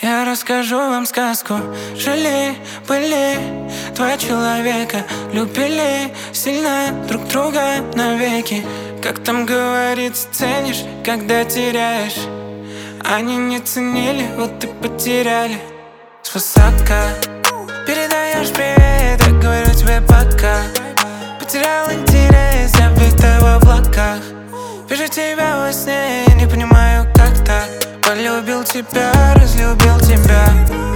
Я расскажу вам сказку. Жили, были два человека, любили сильно друг друга навеки. Как там говорится, ценишь, когда теряешь. Они не ценили, вот и потеряли. Свысока передаешь привет, я говорю тебе пока. Потерял интерес, я витаю в облаках. Вижу тебя во сне, я не понимаю, как так. Полюбил тебя, разлюбил тебя.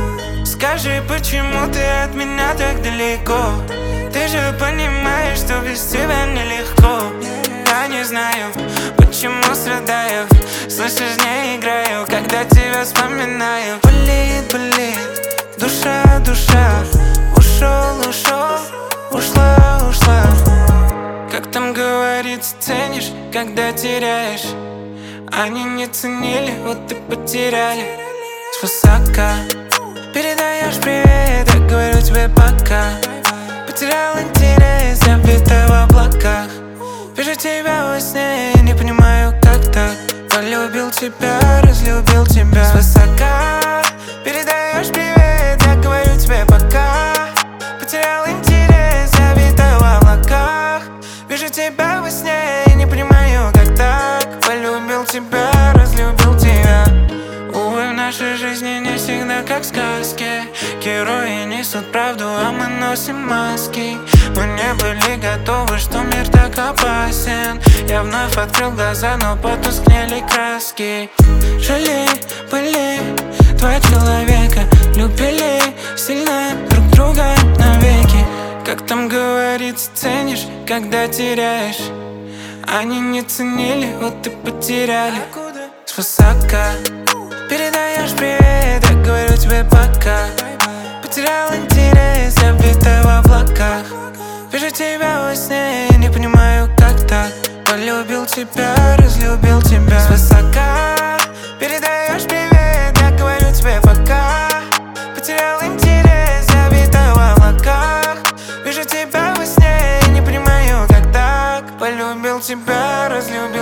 Скажи, почему ты от меня так далеко? Ты же понимаешь, что без тебя нелегко. Я не знаю, почему страдаю. Слышишь, не играю, когда тебя вспоминаю. Болит, болит, душа, душа. Ушел, ушел, ушла, ушла. Как там говорится, ценишь, когда теряешь. Они не ценили, вот и потеряли. Свысока передаешь привет, я говорю тебе пока. Потерял интерес, я витаю в облаках. Вижу тебя во сне, я не понимаю, как так. Полюбил тебя, разлюбил тебя. Свысока передаешь привет, я говорю тебе пока. Потерял интерес, я витаю в облаках. Вижу тебя во сне, я не понимаю, как так. Полюбил тебя, разлюбил тебя. Увы, в нашей жизни не всегда как в сказке. Герои несут правду, а мы носим маски. Мы не были готовы, что мир так опасен. Я вновь открыл глаза, но потускнели краски. Жили, были два человека, любили сильно друг друга навеки. Как там говорится, ценишь, когда теряешь. Они не ценили, вот и потеряли. Свысока передаешь привет, я говорю тебе пока. Потерял интерес, я витаю в облаках. Вижу тебя во сне, я не понимаю, как так. Полюбил тебя, разлюбил тебя. Свысока передаешь привет, я говорю тебе пока. Потерял интерес, я витаю в облаках. Вижу тебя во сне, я не понимаю, как так. Полюбил тебя, разлюбил